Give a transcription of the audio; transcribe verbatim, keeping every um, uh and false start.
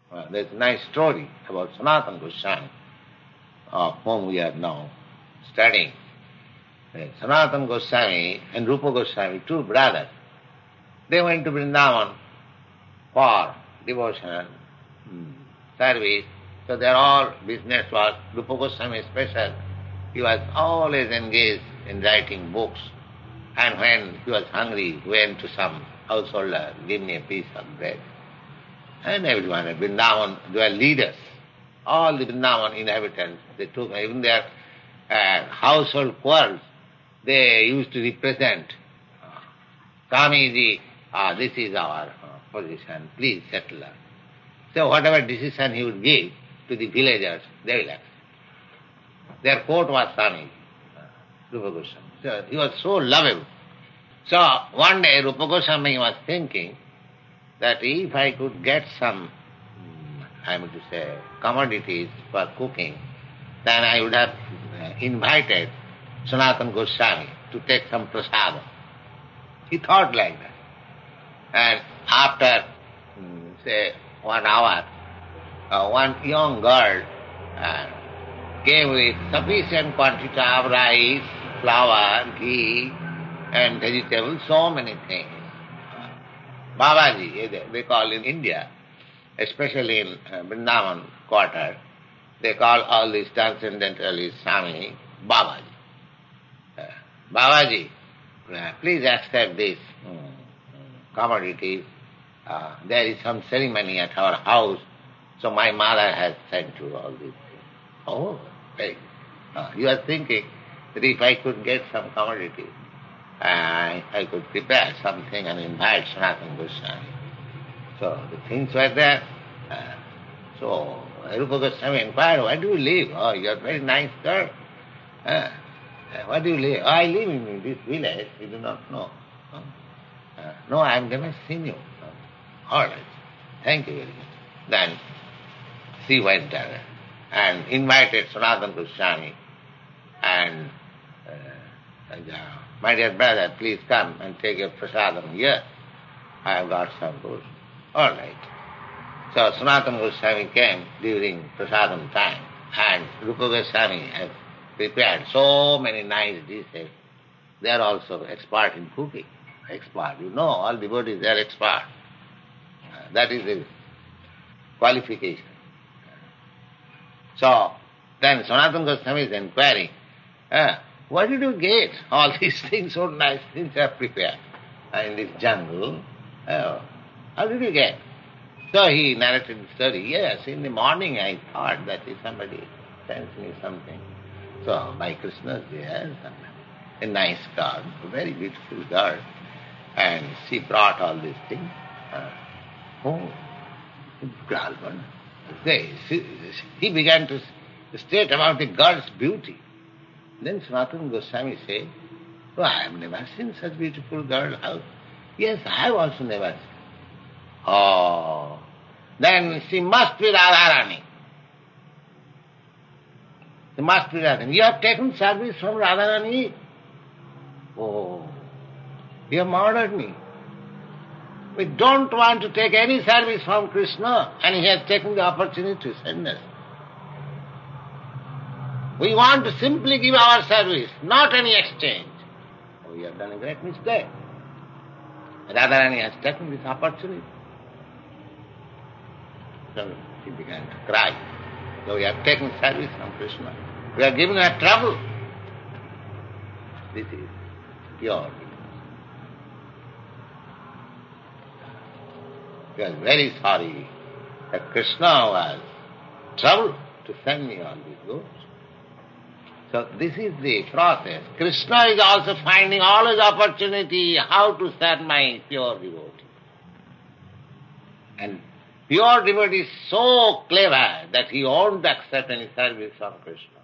Uh, there's a nice story about Sanatana Goswami, of whom we are now studying. Uh, Sanatana Goswami and Rupa Goswami, two brothers, they went to Vrindavan for devotional mm, service. So their all business was, Rupa Goswami special. He was always engaged in writing books. And when he was hungry, he went to some householder, give me a piece of bread. And everyone at Vrindavan, they were leaders. All the Vrindavan inhabitants, they took, even their uh, household quarrels, they used to represent, uh, Swamiji, uh, this is our uh, position, please settle us. So whatever decision he would give to the villagers, they will accept. Their court was Swamiji, uh, Rupa Goswami. So he was so lovable. So one day Rupa Goswami was thinking that if I could get some, I mean to say, commodities for cooking, then I would have invited Sanatana Goswami to take some prasadam. He thought like that. And after, say, one hour, uh, one young girl uh, came with sufficient quantity of rice, flour, ghee, and vegetables, so many things. Babaji, they, they call in India, especially in uh, Vrindavan quarter, they call all these transcendentalists Swami Babaji. Uh, Babaji, uh, please accept this um, commodities. Uh, there is some ceremony at our house, so my mother has sent you all these things. Oh, right. Uh, you are thinking that if I could get some commodities, I, I could prepare something and invite Sanatana Goswami. So the things were there. Uh, so Rupa Goswami inquired, where do you live? Oh, you are a very nice girl. Uh, where do you live? Oh, I live in this village. You do not know. Uh, uh, no, I have never seen you. Uh, all right. Thank you very much. Then she went there and invited Sanatana Goswami and uh, and, uh, my dear brother, please come and take a prasadam here. I have got some food. All right. So Sanatana Goswami came during prasadam time, and Rupa Goswami has prepared so many nice dishes. They are also expert in cooking. Expert. You know, all devotees, they are expert. Uh, that is the qualification. So then Sanatana Goswami is inquiring, uh, where did you get all these things, so nice things are prepared uh, in this jungle? Uh, how did you get? So he narrated the story. Yes, in the morning I thought that if somebody sends me something. So my Krishna's there, a nice girl, a very beautiful girl. And she brought all these things. Uh, oh, Gralvan. He began to state about the girl's beauty. Then Sanatana Goswami said, oh, I have never seen such beautiful girl. How? Yes, I have also never seen. Oh, then she must be Radharani. She must be Radharani. You have taken service from Radharani? Oh, you have murdered me. We don't want to take any service from Krishna, and he has taken the opportunity to send us. We want to simply give our service, not any exchange. Oh, we have done a great mistake. Radharani has taken this opportunity. So he began to cry. So we have taken service from Krishna. We are giving her trouble. This is pure. We are very sorry that Krishna was troubled to send me all these goods. So this is the process. Krishna is also finding always opportunity how to serve my pure devotee. And pure devotee is so clever that he won't accept any service from Krishna.